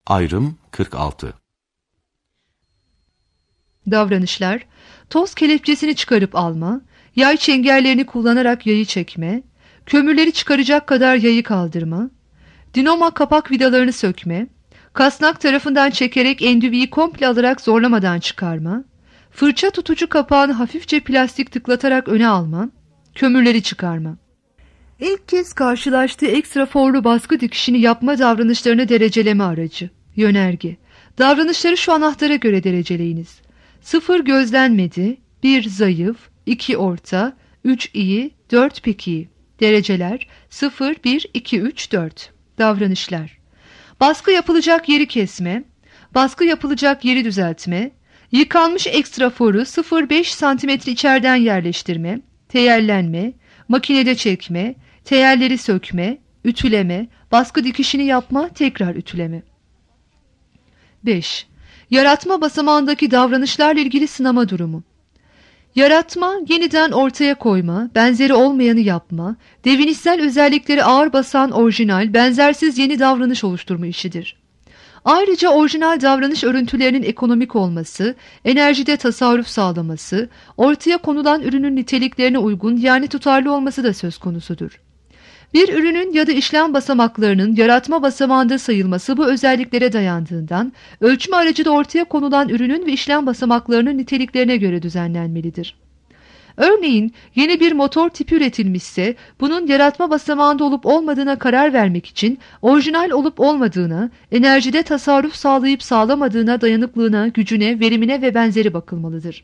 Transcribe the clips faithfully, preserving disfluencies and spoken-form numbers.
Ayrım kırk altı. Davranışlar: toz kelepçesini çıkarıp alma, yay çengellerini kullanarak yayı çekme, kömürleri çıkaracak kadar yayı kaldırma, dinamo kapak vidalarını sökme, kasnak tarafından çekerek endüviyi komple alarak zorlamadan çıkarma, fırça tutucu kapağını hafifçe plastik tıklatarak öne alma, kömürleri çıkarma. İlk kez karşılaştığı ekstra forlu baskı dikişini yapma davranışlarını dereceleme aracı. Yönerge: davranışları şu anahtara göre dereceleyiniz. sıfır gözlenmedi, bir zayıf, iki orta, üç iyi, dört pek iyi. Dereceler: sıfır, bir, iki, üç, dört. Davranışlar: baskı yapılacak yeri kesme, baskı yapılacak yeri düzeltme, yıkanmış ekstra foru sıfır virgül beş santimetre içeriden yerleştirme, teyellenme, makinede çekme, teyelleri sökme, ütüleme, baskı dikişini yapma, tekrar ütüleme. beş. Yaratma basamağındaki davranışlarla ilgili sınama durumu. Yaratma, yeniden ortaya koyma, benzeri olmayanı yapma, devinişsel özellikleri ağır basan orijinal, benzersiz yeni davranış oluşturma işidir. Ayrıca orijinal davranış örüntülerinin ekonomik olması, enerjide tasarruf sağlaması, ortaya konulan ürünün niteliklerine uygun yani tutarlı olması da söz konusudur. Bir ürünün ya da işlem basamaklarının yaratma basamağında sayılması bu özelliklere dayandığından, ölçme aracı da ortaya konulan ürünün ve işlem basamaklarının niteliklerine göre düzenlenmelidir. Örneğin yeni bir motor tipi üretilmişse, bunun yaratma basamağında olup olmadığına karar vermek için orijinal olup olmadığına, enerjide tasarruf sağlayıp sağlamadığına, dayanıklılığına, gücüne, verimine ve benzeri bakılmalıdır.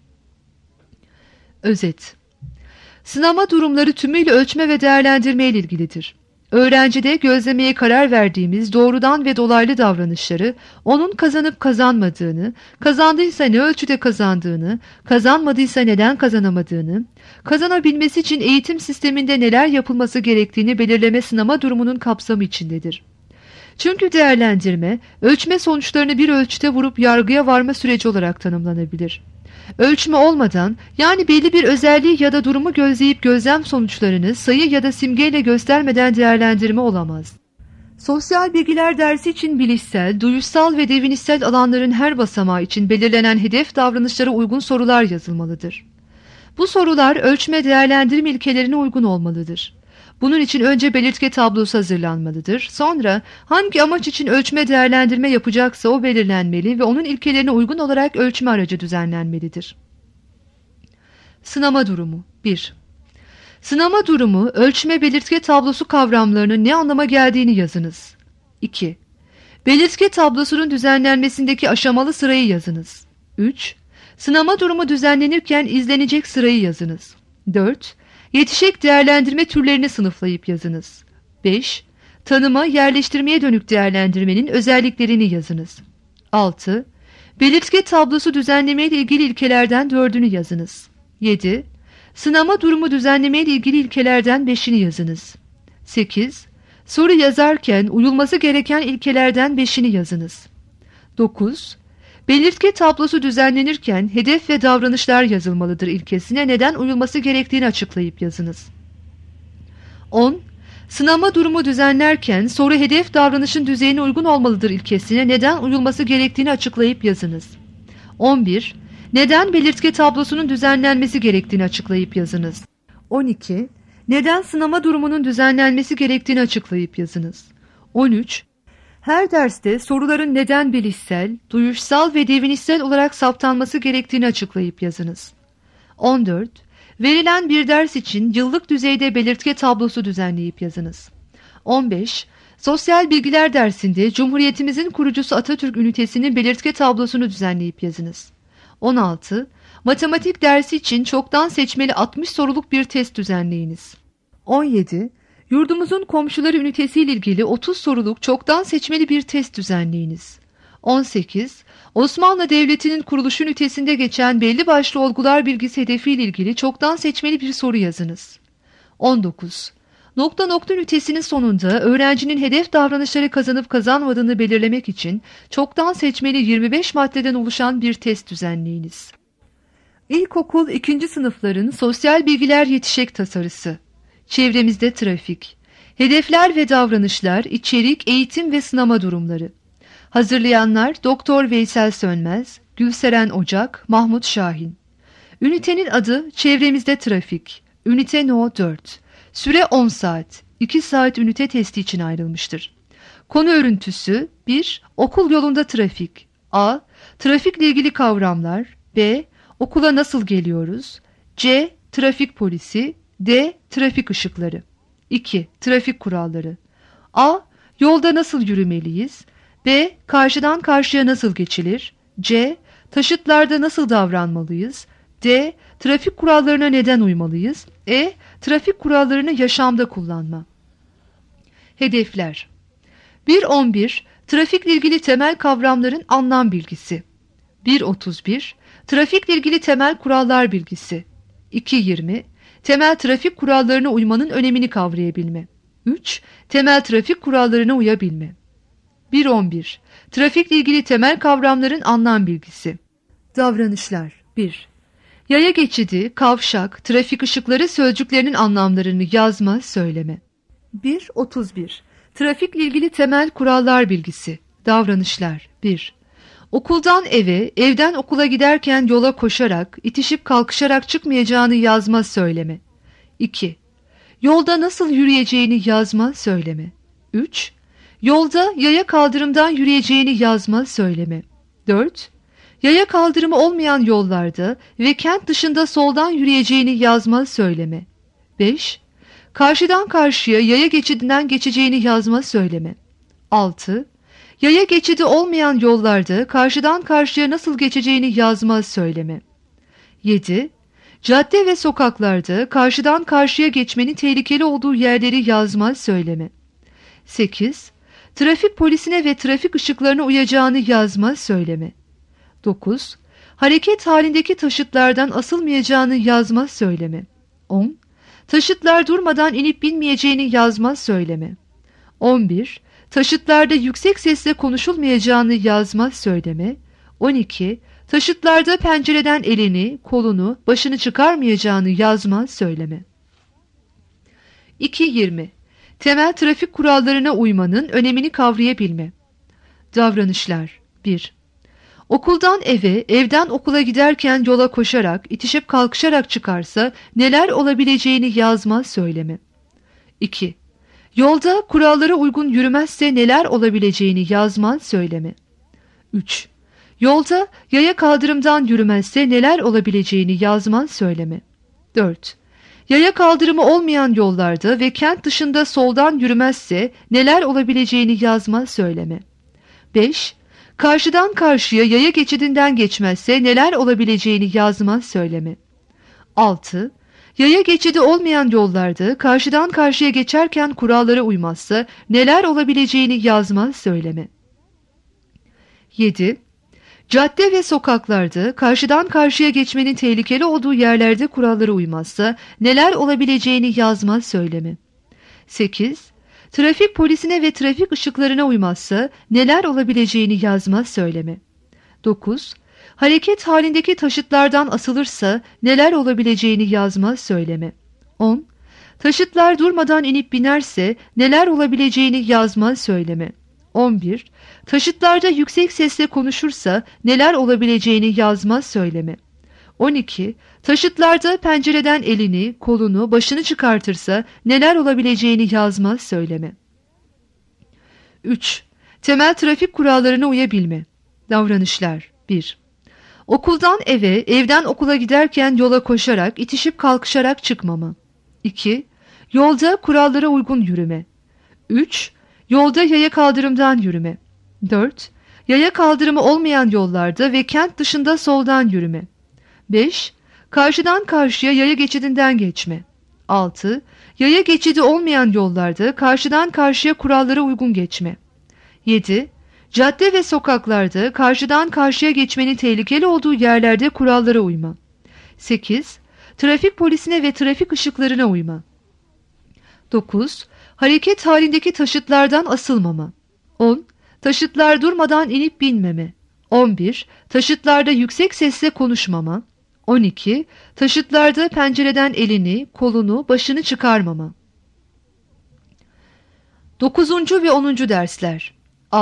Özet: sınama durumları tümüyle ölçme ve değerlendirme ile ilgilidir. Öğrencide gözlemeye karar verdiğimiz doğrudan ve dolaylı davranışları, onun kazanıp kazanmadığını, kazandıysa ne ölçüde kazandığını, kazanmadıysa neden kazanamadığını, kazanabilmesi için eğitim sisteminde neler yapılması gerektiğini belirleme sınama durumunun kapsamı içindedir. Çünkü değerlendirme, ölçme sonuçlarını bir ölçüte vurup yargıya varma süreci olarak tanımlanabilir. Ölçme olmadan, yani belli bir özelliği ya da durumu gözleyip gözlem sonuçlarını sayı ya da simgeyle göstermeden değerlendirme olamaz. Sosyal bilgiler dersi için bilişsel, duyuşsal ve devinişsel alanların her basamağı için belirlenen hedef davranışlara uygun sorular yazılmalıdır. Bu sorular ölçme değerlendirme ilkelerine uygun olmalıdır. Bunun için önce belirtge tablosu hazırlanmalıdır. Sonra hangi amaç için ölçme değerlendirme yapacaksa o belirlenmeli ve onun ilkelerine uygun olarak ölçme aracı düzenlenmelidir. Sınama durumu. bir. Sınama durumu, ölçme belirtge tablosu kavramlarının ne anlama geldiğini yazınız. iki. Belirtge tablosunun düzenlenmesindeki aşamalı sırayı yazınız. üç. Sınama durumu düzenlenirken izlenecek sırayı yazınız. dört. Yetişik değerlendirme türlerini sınıflayıp yazınız. beş. Tanıma, yerleştirmeye dönük değerlendirmenin özelliklerini yazınız. altı. Belirtge tablosu düzenleme ile ilgili ilkelerden dördünü yazınız. yedi. Sınama durumu düzenleme ile ilgili ilkelerden beşini yazınız. sekiz. Soru yazarken uyulması gereken ilkelerden beşini yazınız. dokuz. Belirtge tablosu düzenlenirken hedef ve davranışlar yazılmalıdır ilkesine neden uyulması gerektiğini açıklayıp yazınız. on. Sınama durumu düzenlerken soru hedef davranışın düzeyine uygun olmalıdır ilkesine neden uyulması gerektiğini açıklayıp yazınız. on bir. Neden belirtge tablosunun düzenlenmesi gerektiğini açıklayıp yazınız. on iki. Neden sınama durumunun düzenlenmesi gerektiğini açıklayıp yazınız. on üç. Her derste soruların neden bilişsel, duyuşsal ve devinişsel olarak saptanması gerektiğini açıklayıp yazınız. on dört. Verilen bir ders için yıllık düzeyde belirtge tablosu düzenleyip yazınız. on beş. Sosyal bilgiler dersinde Cumhuriyetimizin kurucusu Atatürk ünitesinin belirtge tablosunu düzenleyip yazınız. on altı. Matematik dersi için çoktan seçmeli altmış soruluk bir test düzenleyiniz. on yedi. Yurdumuzun komşuları ünitesiyle ilgili otuz soruluk çoktan seçmeli bir test düzenleyiniz. on sekiz. Osmanlı Devleti'nin kuruluşu ünitesinde geçen belli başlı olgular bilgisi hedefiyle ilgili çoktan seçmeli bir soru yazınız. on dokuz. Nokta nokta ünitesinin sonunda öğrencinin hedef davranışları kazanıp kazanmadığını belirlemek için çoktan seçmeli yirmi beş maddeden oluşan bir test düzenleyiniz. İlkokul ikinci sınıfların sosyal bilgiler yetişek tasarısı. Çevremizde trafik. Hedefler ve davranışlar, içerik, eğitim ve sınama durumları. Hazırlayanlar Doktor Veysel Sönmez, Gülseren Ocak, Mahmut Şahin. Ünitenin adı Çevremizde Trafik. Ünite No dört. Süre on saat. iki saat ünite testi için ayrılmıştır. Konu örüntüsü bir. Okul yolunda trafik. A. Trafikle ilgili kavramlar. B. Okula nasıl geliyoruz? C. Trafik polisi. D. Trafik ışıkları. iki. Trafik kuralları. A. Yolda nasıl yürümeliyiz? B. Karşıdan karşıya nasıl geçilir? C. Taşıtlarda nasıl davranmalıyız? D. Trafik kurallarına neden uymalıyız? E. Trafik kurallarını yaşamda kullanma. Hedefler. bir on bir. Trafikle ilgili temel kavramların anlam bilgisi. bir otuz bir. Trafikle ilgili temel kurallar bilgisi. iki yirmi. Temel trafik kurallarına uymanın önemini kavrayabilme. üç. Temel trafik kurallarına uyabilme. bir on bir. Trafikle ilgili temel kavramların anlam bilgisi. Davranışlar. bir. Yaya geçidi, kavşak, trafik ışıkları sözcüklerinin anlamlarını yazma, söyleme. bir otuz bir. Trafikle ilgili temel kurallar bilgisi. Davranışlar. bir. Okuldan eve, evden okula giderken yola koşarak, itişip kalkışarak çıkmayacağını yazma, söyleme. iki. Yolda nasıl yürüyeceğini yazma, söyleme. üç. Yolda yaya kaldırımdan yürüyeceğini yazma, söyleme. dört. Yaya kaldırımı olmayan yollarda ve kent dışında soldan yürüyeceğini yazma, söyleme. beş. Karşıdan karşıya yaya geçidinden geçeceğini yazma, söyleme. altı. Yaya geçidi olmayan yollarda karşıdan karşıya nasıl geçeceğini yazma, söyleme. yedi. Cadde ve sokaklarda karşıdan karşıya geçmenin tehlikeli olduğu yerleri yazma, söyleme. sekiz. Trafik polisine ve trafik ışıklarına uyacağını yazma, söyleme. dokuz. Hareket halindeki taşıtlardan asılmayacağını yazma, söyleme. on. Taşıtlar durmadan inip binmeyeceğini yazma, söyleme. on bir. Taşıtlarda yüksek sesle konuşulmayacağını yazma, söyleme. on iki. Taşıtlarda pencereden elini, kolunu, başını çıkarmayacağını yazma, söyleme. iki yirmi. Temel trafik kurallarına uymanın önemini kavrayabilme. Davranışlar. bir. Okuldan eve, evden okula giderken yola koşarak, itişip kalkışarak çıkarsa neler olabileceğini yazma, söyleme. iki. Yolda kurallara uygun yürümezse neler olabileceğini yazma, söyleme. üç. Yolda yaya kaldırımdan yürümezse neler olabileceğini yazma, söyleme. dört. Yaya kaldırımı olmayan yollarda ve kent dışında soldan yürümezse neler olabileceğini yazma, söyleme. beş. Karşıdan karşıya yaya geçidinden geçmezse neler olabileceğini yazma, söyleme. altı. Yaya geçidi olmayan yollarda karşıdan karşıya geçerken kurallara uymazsa neler olabileceğini yazma, söyleme. yedi. Cadde ve sokaklarda karşıdan karşıya geçmenin tehlikeli olduğu yerlerde kurallara uymazsa neler olabileceğini yazma, söyleme. sekiz. Trafik polisine ve trafik ışıklarına uymazsa neler olabileceğini yazma, söyleme. dokuz. Hareket halindeki taşıtlardan asılırsa neler olabileceğini yazma, söyleme. on. Taşıtlar durmadan inip binerse neler olabileceğini yazma, söyleme. on bir. Taşıtlarda yüksek sesle konuşursa neler olabileceğini yazma, söyleme. on iki. Taşıtlarda pencereden elini, kolunu, başını çıkartırsa neler olabileceğini yazma, söyleme. üç. Temel trafik kurallarına uyabilme. Davranışlar. bir. Okuldan eve, evden okula giderken yola koşarak, itişip kalkışarak çıkmama. iki. Yolda kurallara uygun yürüme. üç. Yolda yaya kaldırımdan yürüme. dört. Yaya kaldırımı olmayan yollarda ve kent dışında soldan yürüme. beş. Karşıdan karşıya yaya geçidinden geçme. altı. Yaya geçidi olmayan yollarda karşıdan karşıya kurallara uygun geçme. yedi. Cadde ve sokaklarda karşıdan karşıya geçmenin tehlikeli olduğu yerlerde kurallara uyma. sekiz. Trafik polisine ve trafik ışıklarına uyma. dokuz. Hareket halindeki taşıtlardan asılmama. on. Taşıtlar durmadan inip binmeme. on bir. Taşıtlarda yüksek sesle konuşmama. on iki. Taşıtlarda pencereden elini, kolunu, başını çıkarmama. dokuzuncu ve onuncu dersler. A.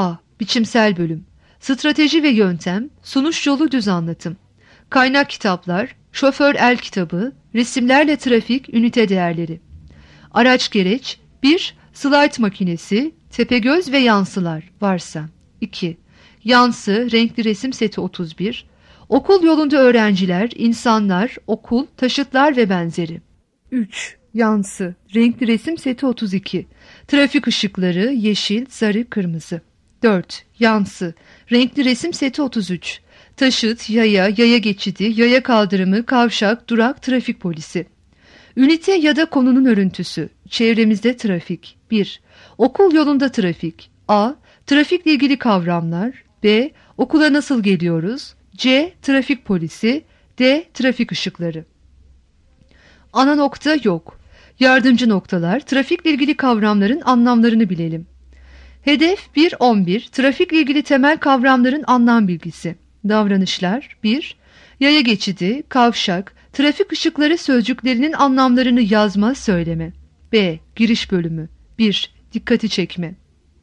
Biçimsel bölüm. Strateji ve yöntem, sunuş yolu düz anlatım. Kaynak kitaplar, şoför el kitabı, resimlerle trafik, ünite değerleri. Araç gereç, bir Slide makinesi, tepegöz ve yansılar varsa. iki Yansı, renkli resim seti otuz bir. Okul yolunda öğrenciler, insanlar, okul, taşıtlar ve benzeri. üç Yansı, renkli resim seti otuz iki. Trafik ışıkları, yeşil, sarı, kırmızı. dört Yansı, renkli resim seti otuz üç. Taşıt, yaya, yaya geçidi, yaya kaldırımı, kavşak, durak, trafik polisi. Ünite ya da konunun örüntüsü. Çevremizde trafik. bir Okul yolunda trafik. A. Trafikle ilgili kavramlar. B. Okula nasıl geliyoruz? C. Trafik polisi. D. Trafik ışıkları. Ana nokta yok. Yardımcı noktalar. Trafikle ilgili kavramların anlamlarını bilelim. Hedef bir on bir. Trafikle ilgili temel kavramların anlam bilgisi. Davranışlar. bir Yaya geçidi, kavşak, trafik ışıkları sözcüklerinin anlamlarını yazma, söyleme. B. Giriş bölümü. bir Dikkati çekme.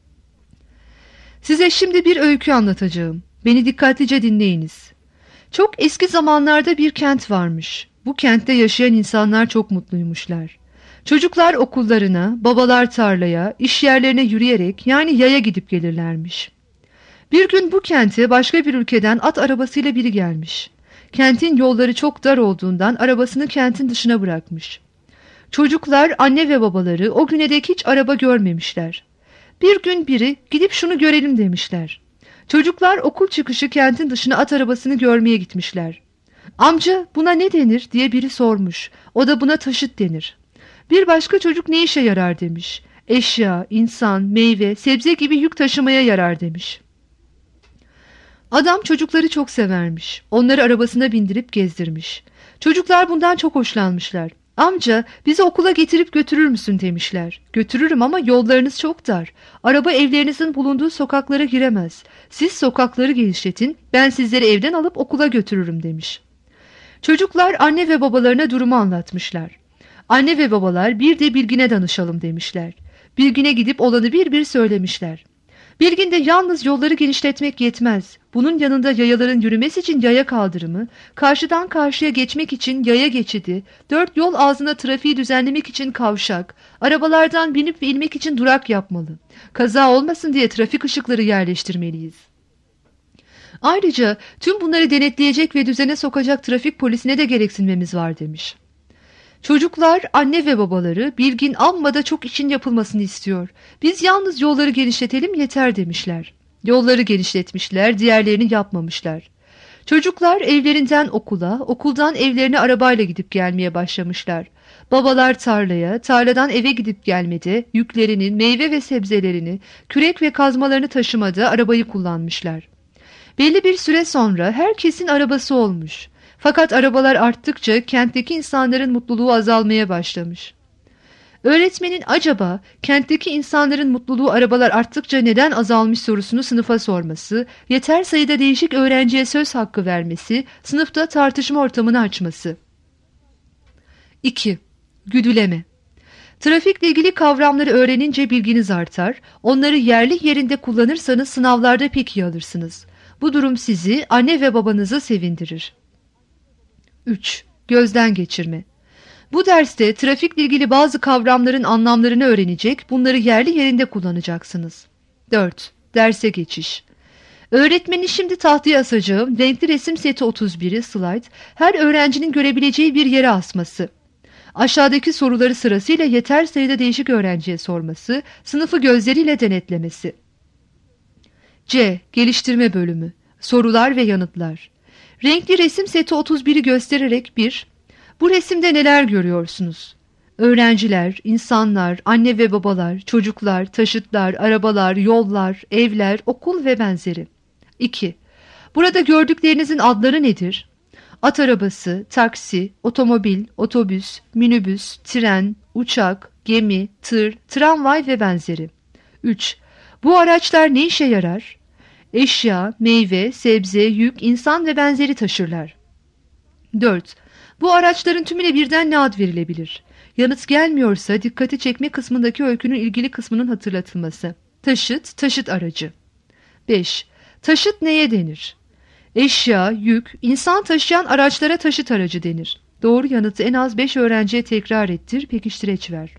Size şimdi bir öykü anlatacağım. Beni dikkatlice dinleyiniz. Çok eski zamanlarda bir kent varmış. Bu kentte yaşayan insanlar çok mutluymuşlar. Çocuklar okullarına, babalar tarlaya, iş yerlerine yürüyerek yani yaya gidip gelirlermiş. Bir gün bu kente başka bir ülkeden at arabasıyla biri gelmiş. Kentin yolları çok dar olduğundan arabasını kentin dışına bırakmış. Çocuklar, anne ve babaları o güne dek hiç araba görmemişler. Bir gün biri gidip şunu görelim demişler. Çocuklar okul çıkışı kentin dışına at arabasını görmeye gitmişler. Amca buna ne denir diye biri sormuş. O da buna taşıt denir. Bir başka çocuk ne işe yarar demiş. Eşya, insan, meyve, sebze gibi yük taşımaya yarar demiş. Adam çocukları çok severmiş. Onları arabasına bindirip gezdirmiş. Çocuklar bundan çok hoşlanmışlar. Amca bizi okula getirip götürür müsün demişler. Götürürüm ama yollarınız çok dar. Araba evlerinizin bulunduğu sokaklara giremez. Siz sokakları genişletin, ben sizleri evden alıp okula götürürüm demiş. Çocuklar anne ve babalarına durumu anlatmışlar. Anne ve babalar bir de Bilgin'e danışalım demişler. Bilgin'e gidip olanı bir bir söylemişler. Bilgin de yalnız yolları genişletmek yetmez. Bunun yanında yayaların yürümesi için yaya kaldırımı, karşıdan karşıya geçmek için yaya geçidi, dört yol ağzına trafiği düzenlemek için kavşak, arabalardan binip ve inmek için durak yapmalı. Kaza olmasın diye trafik ışıkları yerleştirmeliyiz. Ayrıca tüm bunları denetleyecek ve düzene sokacak trafik polisine de gereksinmemiz var demiş. Çocuklar, anne ve babaları Bilgin amma da çok işin yapılmasını istiyor. Biz yalnız yolları genişletelim yeter demişler. Yolları genişletmişler, diğerlerini yapmamışlar. Çocuklar evlerinden okula, okuldan evlerine arabayla gidip gelmeye başlamışlar. Babalar tarlaya, tarladan eve gidip gelmede, yüklerinin, meyve ve sebzelerini, kürek ve kazmalarını taşımada arabayı kullanmışlar. Belli bir süre sonra herkesin arabası olmuş. Fakat arabalar arttıkça kentteki insanların mutluluğu azalmaya başlamış. Öğretmenin acaba kentteki insanların mutluluğu arabalar arttıkça neden azalmış sorusunu sınıfa sorması, yeter sayıda değişik öğrenciye söz hakkı vermesi, sınıfta tartışma ortamını açması. iki Güdüleme. Trafikle ilgili kavramları öğrenince bilginiz artar, onları yerli yerinde kullanırsanız sınavlarda pek iyi alırsınız. Bu durum sizi, anne ve babanızı sevindirir. üç Gözden geçirme. Bu derste trafikle ilgili bazı kavramların anlamlarını öğrenecek, bunları yerli yerinde kullanacaksınız. dört Derse geçiş. Öğretmeni şimdi tahtaya asacağım renkli resim seti otuz biri slide, her öğrencinin görebileceği bir yere asması. Aşağıdaki soruları sırasıyla yeter sayıda değişik öğrenciye sorması, sınıfı gözleriyle denetlemesi. C. Geliştirme bölümü. Sorular ve yanıtlar. Renkli resim seti otuz biri göstererek bir Bu resimde neler görüyorsunuz? Öğrenciler, insanlar, anne ve babalar, çocuklar, taşıtlar, arabalar, yollar, evler, okul ve benzeri. iki Burada gördüklerinizin adları nedir? At arabası, taksi, otomobil, otobüs, minibüs, tren, uçak, gemi, tır, tramvay ve benzeri. üç Bu araçlar ne işe yarar? Eşya, meyve, sebze, yük, insan ve benzeri taşırlar. dört Bu araçların tümüne birden ne ad verilebilir? Yanıt gelmiyorsa dikkati çekme kısmındaki öykünün ilgili kısmının hatırlatılması. Taşıt, taşıt aracı. beş. Taşıt neye denir? Eşya, yük, insan taşıyan araçlara taşıt aracı denir. Doğru yanıtı en az beş öğrenciye tekrar ettir, pekiştireç ver.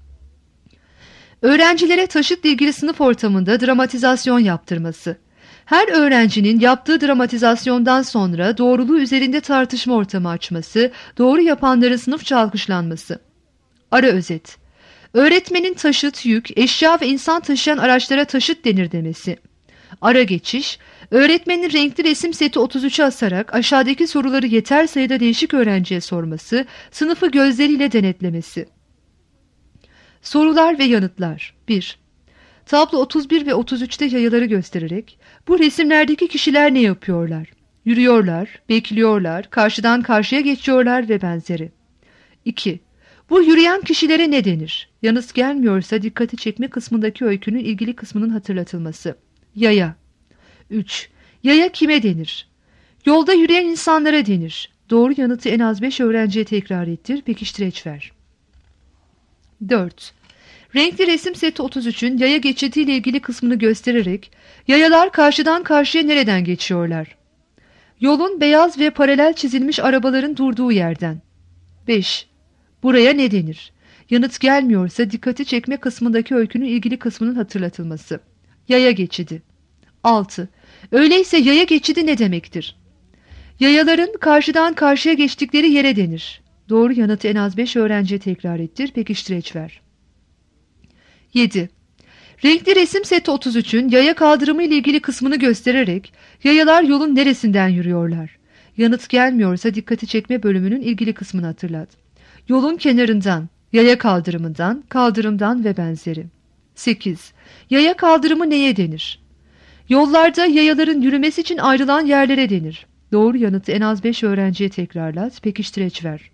Öğrencilere taşıtla ilgili sınıf ortamında dramatizasyon yaptırması. Her öğrencinin yaptığı dramatizasyondan sonra doğruluğu üzerinde tartışma ortamı açması, doğru yapanların sınıfça alkışlanması. Ara özet. Öğretmenin taşıt, yük, eşya ve insan taşıyan araçlara taşıt denir demesi. Ara geçiş, öğretmenin renkli resim seti otuz üçe asarak aşağıdaki soruları yeter sayıda değişik öğrenciye sorması, sınıfı gözleriyle denetlemesi. Sorular ve yanıtlar. bir. Tablo otuz bir ve otuz üçte yayaları göstererek, bu resimlerdeki kişiler ne yapıyorlar? Yürüyorlar, bekliyorlar, karşıdan karşıya geçiyorlar ve benzeri. iki. Bu yürüyen kişilere ne denir? Yanıt gelmiyorsa dikkati çekme kısmındaki öykünün ilgili kısmının hatırlatılması. Yaya. üç. Yaya kime denir? Yolda yürüyen insanlara denir. Doğru yanıtı en az beş öğrenciye tekrar ettir, pekiştireç ver. dört. Renkli resim seti otuz üçün yaya geçidiyle ilgili kısmını göstererek, yayalar karşıdan karşıya nereden geçiyorlar? Yolun beyaz ve paralel çizilmiş arabaların durduğu yerden. beş. Buraya ne denir? Yanıt gelmiyorsa dikkati çekme kısmındaki öykünün ilgili kısmının hatırlatılması. Yaya geçidi. altı. Öyleyse yaya geçidi ne demektir? Yayaların karşıdan karşıya geçtikleri yere denir. Doğru yanıtı en az beş öğrenciye tekrar ettir, pekiştireç ver. yedi. Renkli resim seti otuz üçün yaya kaldırımı ile ilgili kısmını göstererek, yayalar yolun neresinden yürüyorlar? Yanıt gelmiyorsa dikkati çekme bölümünün ilgili kısmını hatırlat. Yolun kenarından, yaya kaldırımından, kaldırımdan ve benzeri. sekiz. Yaya kaldırımı neye denir? Yollarda yayaların yürümesi için ayrılan yerlere denir. Doğru yanıtı en az beş öğrenciye tekrarlat, pekiştireç ver.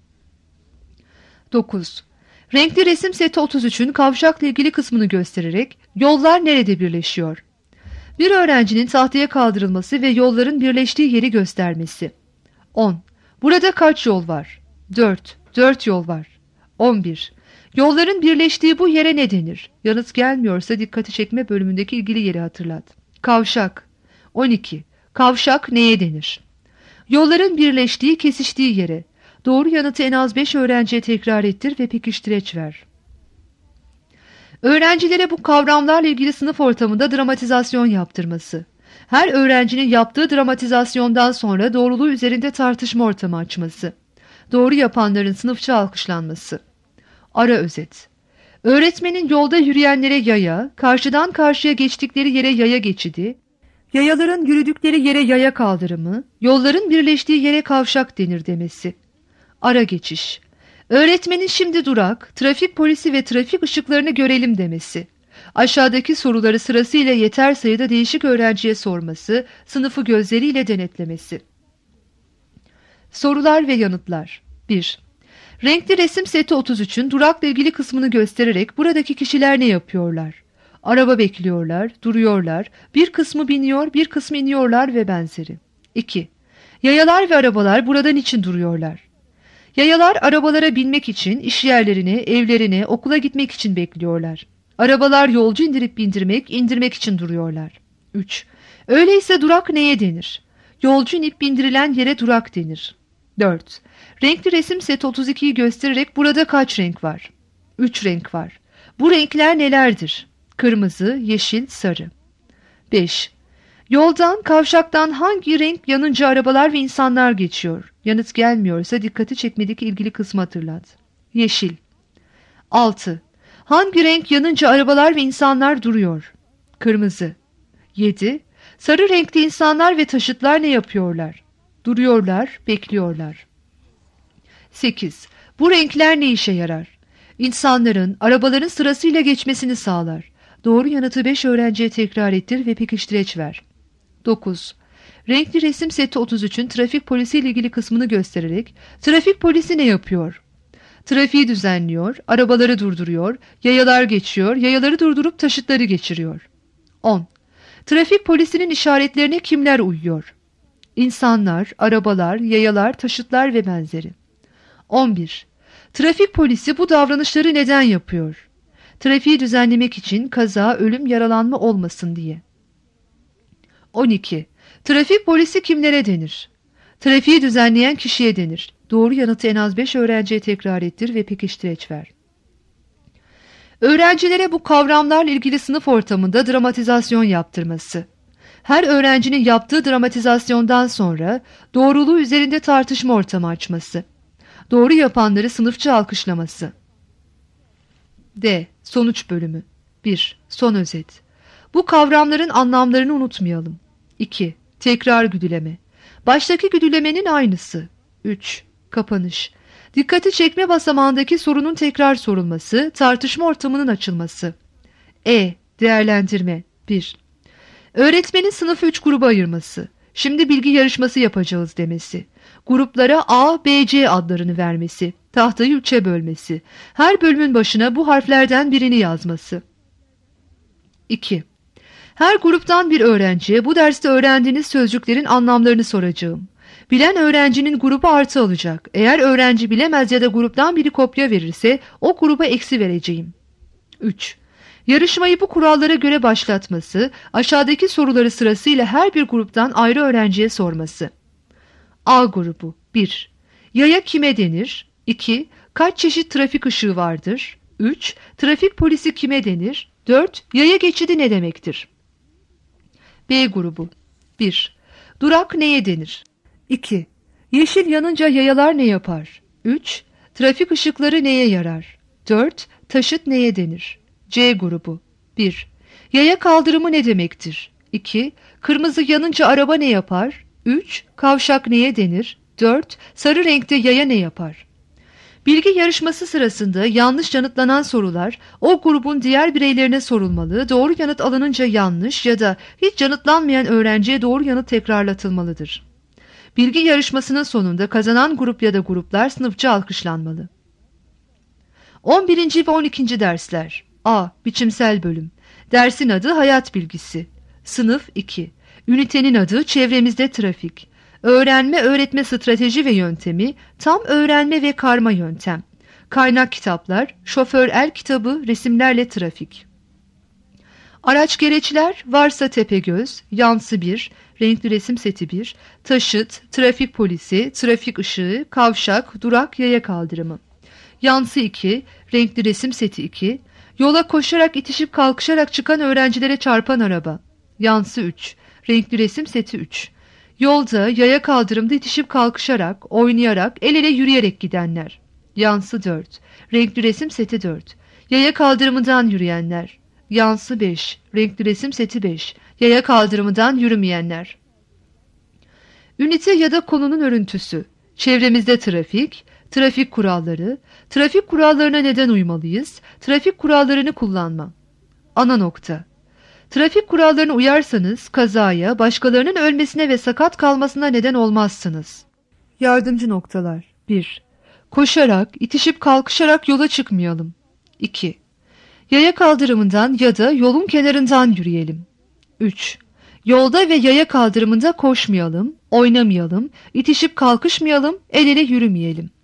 dokuz. Renkli resim seti otuz üçün kavşakla ilgili kısmını göstererek, yollar nerede birleşiyor? Bir öğrencinin tahtaya kaldırılması ve yolların birleştiği yeri göstermesi. on. Burada kaç yol var? dört. dört yol var. on bir. Yolların birleştiği bu yere ne denir? Yanıt gelmiyorsa dikkati çekme bölümündeki ilgili yeri hatırlat. Kavşak. on iki. Kavşak neye denir? Yolların birleştiği, kesiştiği yere. Doğru yanıtı en az beş öğrenciye tekrar ettir ve pekiştireç ver. Öğrencilere bu kavramlarla ilgili sınıf ortamında dramatizasyon yaptırması. Her öğrencinin yaptığı dramatizasyondan sonra doğruluğu üzerinde tartışma ortamı açması. Doğru yapanların sınıfça alkışlanması. Ara özet. Öğretmenin yolda yürüyenlere yaya, karşıdan karşıya geçtikleri yere yaya geçidi, yayaların yürüdükleri yere yaya kaldırımı, yolların birleştiği yere kavşak denir demesi. Ara geçiş. Öğretmenin şimdi durak, trafik polisi ve trafik ışıklarını görelim demesi. Aşağıdaki soruları sırasıyla yeter sayıda değişik öğrenciye sorması, sınıfı gözleriyle denetlemesi. Sorular ve yanıtlar. bir. Renkli resim seti otuz üçün durakla ilgili kısmını göstererek buradaki kişiler ne yapıyorlar? Araba bekliyorlar, duruyorlar, bir kısmı biniyor, bir kısmı iniyorlar ve benzeri. iki. Yayalar ve arabalar burada niçin duruyorlar? Yayalar arabalara binmek için, iş yerlerine, evlerine, okula gitmek için bekliyorlar. Arabalar yolcu indirip bindirmek, indirmek için duruyorlar. üç. Öyleyse durak neye denir? Yolcu inip bindirilen yere durak denir. dört. Renkli resim seti otuz ikiyi göstererek burada kaç renk var? üç renk var. Bu renkler nelerdir? Kırmızı, yeşil, sarı. beş. Yoldan, kavşaktan hangi renk yanınca arabalar ve insanlar geçiyor? Yanıt gelmiyorsa dikkati çekmedeki ilgili kısmı hatırlat. Yeşil. altı. Hangi renk yanınca arabalar ve insanlar duruyor? Kırmızı. yedi. Sarı renkli insanlar ve taşıtlar ne yapıyorlar? Duruyorlar, bekliyorlar. sekiz. Bu renkler ne işe yarar? İnsanların, arabaların sırasıyla geçmesini sağlar. Doğru yanıtı beş öğrenciye tekrar ettir ve pekiştireç ver. dokuz. Renkli resim seti otuz üçün trafik polisi ile ilgili kısmını göstererek, trafik polisi ne yapıyor? Trafiği düzenliyor, arabaları durduruyor, yayalar geçiyor, yayaları durdurup taşıtları geçiriyor. on. Trafik polisinin işaretlerine kimler uyuyor? İnsanlar, arabalar, yayalar, taşıtlar ve benzeri. on bir. Trafik polisi bu davranışları neden yapıyor? Trafiği düzenlemek için kaza, ölüm, yaralanma olmasın diye. on iki. Trafik polisi kimlere denir? Trafiği düzenleyen kişiye denir. Doğru yanıtı en az beş öğrenciye tekrar ettir ve pekiştireç ver. Öğrencilere bu kavramlarla ilgili sınıf ortamında dramatizasyon yaptırması. Her öğrencinin yaptığı dramatizasyondan sonra doğruluğu üzerinde tartışma ortamı açması. Doğru yapanları sınıfça alkışlaması. D. Sonuç bölümü. bir. Son özet. Bu kavramların anlamlarını unutmayalım. iki. Tekrar güdüleme. Baştaki güdülemenin aynısı. üç. Kapanış. Dikkati çekme basamağındaki sorunun tekrar sorulması, tartışma ortamının açılması. E. Değerlendirme. bir. Öğretmenin sınıfı üç gruba ayırması. Şimdi bilgi yarışması yapacağız demesi. Gruplara A, B, C adlarını vermesi. Tahtayı üçe bölmesi. Her bölümün başına bu harflerden birini yazması. iki. Her gruptan bir öğrenciye bu derste öğrendiğiniz sözcüklerin anlamlarını soracağım. Bilen öğrencinin grubu artı alacak. Eğer öğrenci bilemez ya da gruptan biri kopya verirse o gruba eksi vereceğim. üç. Yarışmayı bu kurallara göre başlatması, aşağıdaki soruları sırasıyla her bir gruptan ayrı öğrenciye sorması. A grubu. bir. Yaya kime denir? iki. Kaç çeşit trafik ışığı vardır? üç. Trafik polisi kime denir? dört. Yaya geçidi ne demektir? B grubu. bir. Durak neye denir? iki. Yeşil yanınca yayalar ne yapar? üç. Trafik ışıkları neye yarar? dört. Taşıt neye denir? C grubu. bir. Yaya kaldırımı ne demektir? iki. Kırmızı yanınca araba ne yapar? üç. Kavşak neye denir? dört. Sarı renkte yaya ne yapar? Bilgi yarışması sırasında yanlış yanıtlanan sorular o grubun diğer bireylerine sorulmalı, doğru yanıt alınınca yanlış ya da hiç yanıtlanmayan öğrenciye doğru yanıt tekrarlatılmalıdır. Bilgi yarışmasının sonunda kazanan grup ya da gruplar sınıfça alkışlanmalı. on birinci ve on ikinci dersler. A. Biçimsel bölüm. Dersin adı hayat bilgisi. Sınıf iki. Ünitenin adı çevremizde trafik. Öğrenme, öğretme strateji ve yöntemi, tam öğrenme ve karma yöntem. Kaynak kitaplar, şoför el kitabı, resimlerle trafik. Araç gereçler, varsa Tepegöz, yansı bir, renkli resim seti bir, taşıt, trafik polisi, trafik ışığı, kavşak, durak, yaya kaldırımı. Yansı iki, renkli resim seti iki, yola koşarak itişip kalkışarak çıkan öğrencilere çarpan araba. Yansı üç, renkli resim seti üç. Yolda, yaya kaldırımda itişip kalkışarak, oynayarak, el ele yürüyerek gidenler. Yansı dört, renkli resim seti dört. Yaya kaldırımından yürüyenler. Yansı beş, renkli resim seti beş. Yaya kaldırımından yürümeyenler. Ünite ya da konunun örüntüsü. Çevremizde trafik, trafik kuralları, trafik kurallarına neden uymalıyız, trafik kurallarını kullanma. Ana nokta. Trafik kurallarına uyarsanız kazaya, başkalarının ölmesine ve sakat kalmasına neden olmazsınız. Yardımcı noktalar. bir. Koşarak, itişip kalkışarak yola çıkmayalım. iki. Yaya kaldırımından ya da yolun kenarından yürüyelim. üç. Yolda ve yaya kaldırımında koşmayalım, oynamayalım, itişip kalkışmayalım, el ele yürümeyelim.